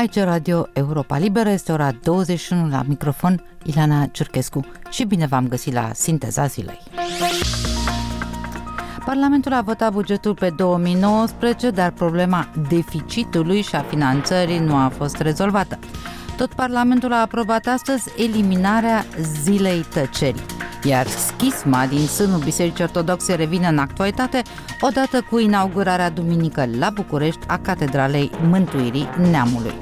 Aici Radio Europa Liberă, este ora 21, la microfon Ileana Ciurchescu și bine v-am găsit la Sinteza Zilei. Parlamentul a votat bugetul pe 2019, dar problema deficitului și a finanțării nu a fost rezolvată. Tot Parlamentul a aprobat astăzi eliminarea Zilei Tăcerii, iar schisma din sânul Bisericii Ortodoxe revine în actualitate odată cu inaugurarea duminică la București a Catedralei Mântuirii Neamului.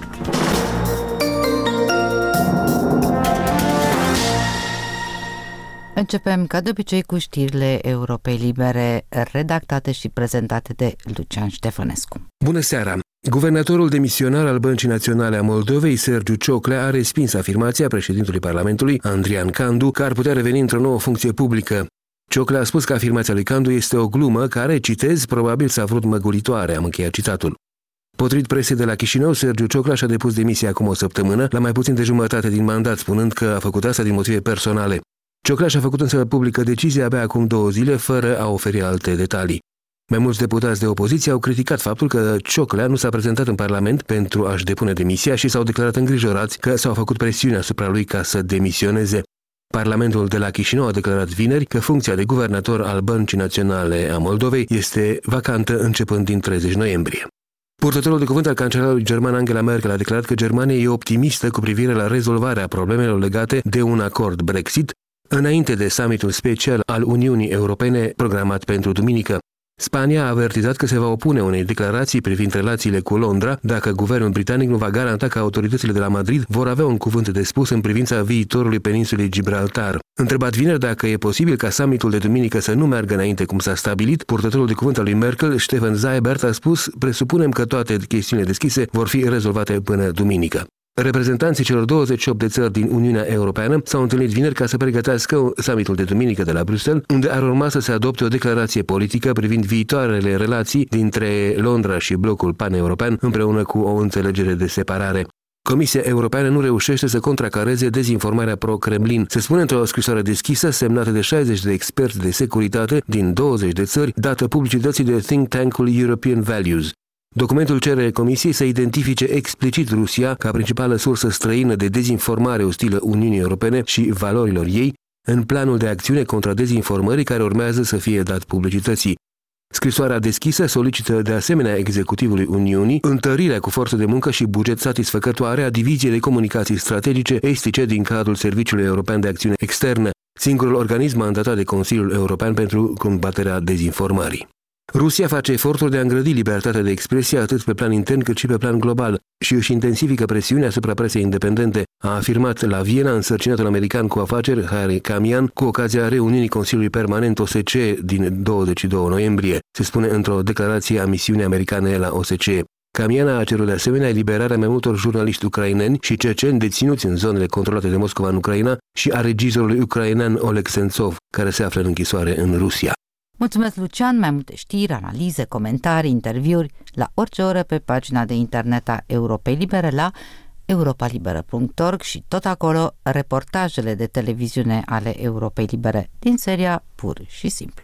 Începem ca de obicei cu știrile Europei Libere, redactate și prezentate de Lucian Ștefănescu. Bună seara! Guvernatorul demisionar al Băncii Naționale a Moldovei, Sergiu Cioclea, a respins afirmația președintelui Parlamentului, Andrian Candu, că ar putea reveni într-o nouă funcție publică. Cioclea a spus că afirmația lui Candu este o glumă care, citez, probabil s-a vrut măguritoare, am încheiat citatul. Potrivit presei de la Chișinău, Sergiu Cioclea și-a depus demisia acum o săptămână, la mai puțin de jumătate din mandat, spunând că a făcut asta din motive personale. Cioclea și-a făcut însă publică decizia abia acum 2 zile, fără a oferi alte detalii. Mai mulți deputați de opoziție au criticat faptul că Cioclea nu s-a prezentat în Parlament pentru a-și depune demisia și s-au declarat îngrijorați că s-au făcut presiuni asupra lui ca să demisioneze. Parlamentul de la Chișinău a declarat vineri că funcția de guvernator al Băncii Naționale a Moldovei este vacantă începând din 30 noiembrie. Purtătorul de cuvânt al cancelarului german Angela Merkel a declarat că Germania e optimistă cu privire la rezolvarea problemelor legate de un acord Brexit, înainte de summitul special al Uniunii Europene programat pentru duminică. Spania a avertizat că se va opune unei declarații privind relațiile cu Londra dacă guvernul britanic nu va garanta că autoritățile de la Madrid vor avea un cuvânt de spus în privința viitorului peninsulei Gibraltar. Întrebat vineri dacă e posibil ca summitul de duminică să nu meargă înainte cum s-a stabilit, purtătorul de cuvânt al lui Merkel, Stefan Seibert, a spus: presupunem că toate chestiunile deschise vor fi rezolvate până duminică. Reprezentanții celor 28 de țări din Uniunea Europeană s-au întâlnit vineri ca să pregătească summitul de duminică de la Bruxelles, unde ar urma să se adopte o declarație politică privind viitoarele relații dintre Londra și blocul paneuropean, împreună cu o înțelegere de separare. Comisia Europeană nu reușește să contracareze dezinformarea pro-Kremlin. Se spune într-o scrisoare deschisă semnată de 60 de experți de securitate din 20 de țări, dată publicității de think tank-ul European Values. Documentul cere Comisiei să identifice explicit Rusia ca principală sursă străină de dezinformare ostilă Uniunii Europene și valorilor ei în planul de acțiune contra dezinformării care urmează să fie dat publicității. Scrisoarea deschisă solicită de asemenea executivului Uniunii întărirea cu forță de muncă și buget satisfăcătoare a diviziei de comunicații strategice estice din cadrul Serviciului European de Acțiune Externă, singurul organism mandatat de Consiliul European pentru combaterea dezinformării. Rusia face eforturi de a îngrădi libertatea de expresie atât pe plan intern cât și pe plan global și își intensifică presiunea asupra presei independente, a afirmat la Viena însărcinatul american cu afaceri Harry Kamian cu ocazia reuniunii Consiliului Permanent OSCE din 22 noiembrie, se spune într-o declarație a misiunii americane la OSCE. Kamian a cerut de asemenea eliberarea mai multor jurnaliști ucraineni și ceceni deținuți în zonele controlate de Moscova în Ucraina și a regizorului ucrainean Oleg Sentsov, care se află în închisoare în Rusia. Mulțumesc, Lucian! Mai multe știri, analize, comentarii, interviuri la orice oră pe pagina de internet a Europei Libere la europalibera.org și tot acolo reportajele de televiziune ale Europei Libere din seria Pur și Simplu.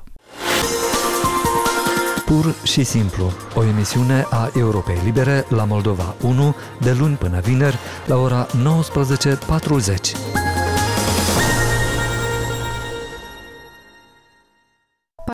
Pur și Simplu, o emisiune a Europei Libere la Moldova 1 de luni până vineri la ora 19:40.